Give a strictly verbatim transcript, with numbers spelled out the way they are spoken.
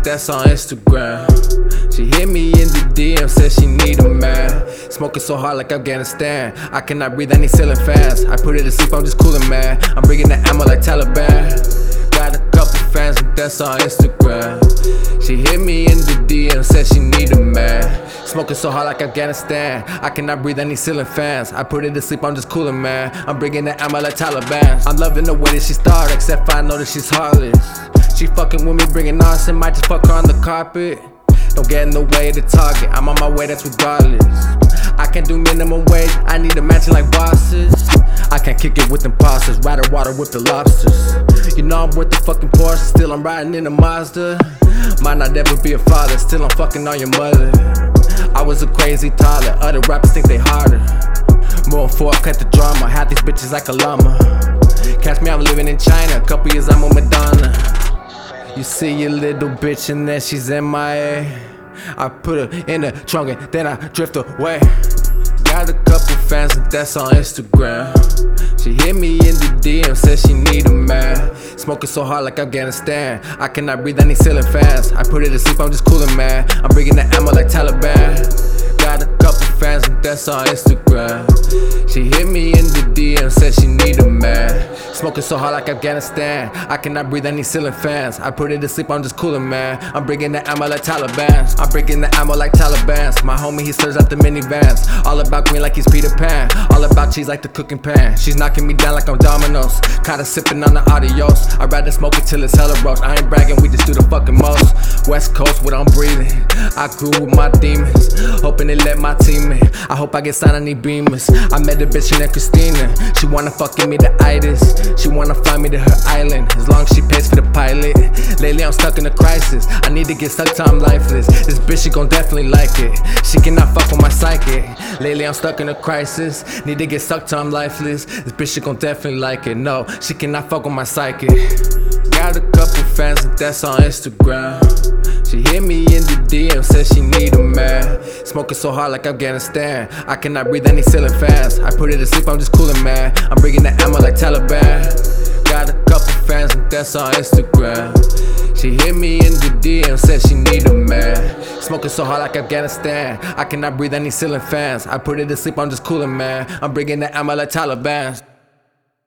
that's on Instagram. She hit me in the D M, said she need a man. Smoking so hard like Afghanistan, I cannot breathe, I need ceiling fans. I put it to sleep, I'm just cooling, man. I'm bringing the ammo like Taliban. Got a couple fans, and that's on Instagram. She hit me in the D M, said she need a man. Smoking so hard like Afghanistan, I cannot breathe, I need ceiling fans. I put it to sleep, I'm just cooling, man. I'm bringing the ammo like Taliban. I'm loving the way that she started, except I know that she's heartless. She fucking with me, bringing nonsense, might just fuck her on the carpet. Don't get in the way of the target, I'm on my way, that's regardless. I can't do minimum wage, I need a matching like bosses. I can't kick it with imposters, ride the water with the lobsters. You know I'm worth the fucking Porsche, still I'm riding in a Mazda. Might not ever be a father, still I'm fucking on your mother. I was a crazy toddler, other rappers think they harder. More for cut the drama, half these bitches like a llama. Catch me, I'm living in China, a couple years I'm a Madonna. You see your little bitch and then she's M I A. I put her in the trunk and then I drift away. Got a couple fans and that's on Instagram. She hit me in the D M, said she need a man. Smoking so hard like Afghanistan, I cannot breathe, I need ceiling fans. I put it to sleep, I'm just cooling, man. I'm bringing the ammo like Taliban. Got a couple fans and that's on Instagram. She hit me in the D M, said she need a man. Smoking so hard like Afghanistan, I cannot breathe, I need ceiling fans. I put it to sleep, I'm just cooling, man. I'm bringing the ammo like Taliban. I'm bringing the ammo like Taliban. My homie, he stirs out the minivans. All about green like he's Peter Pan. All about cheese like the cooking pan. She's knocking me down like I'm Domino's. Kinda sipping on the adios. I'd rather smoke it till it's hella roast. I ain't bragging, we just do the fucking most. West Coast, what I'm breathing. I grew with my demons, hoping they let my team in. I hope I get signed on these beamers. I met a bitch named Christina. She wanna fucking me the itis. She wanna fly me to her island, as long as she pays for the pilot. Lately I'm stuck in a crisis, I need to get stuck till I'm lifeless. This bitch, she gon' definitely like it. She cannot fuck with my psychic. Lately I'm stuck in a crisis, need to get stuck till I'm lifeless. This bitch, she gon' definitely like it. No, she cannot fuck with my psychic. Got a couple fans and that's on Instagram. She hit me in the D M, said she need a man. Smoking so hard like Afghanistan, I cannot breathe, I need ceiling fans. I put it to sleep, I'm just cooling, man. I'm bringing the ammo like Taliban. Got a couple fans and that's on Instagram. She hit me in the D M, said she need a man. Smoking so hard like Afghanistan, I cannot breathe, I need ceiling fans. I put it to sleep, I'm just cooling, man. I'm bringing the ammo like Taliban.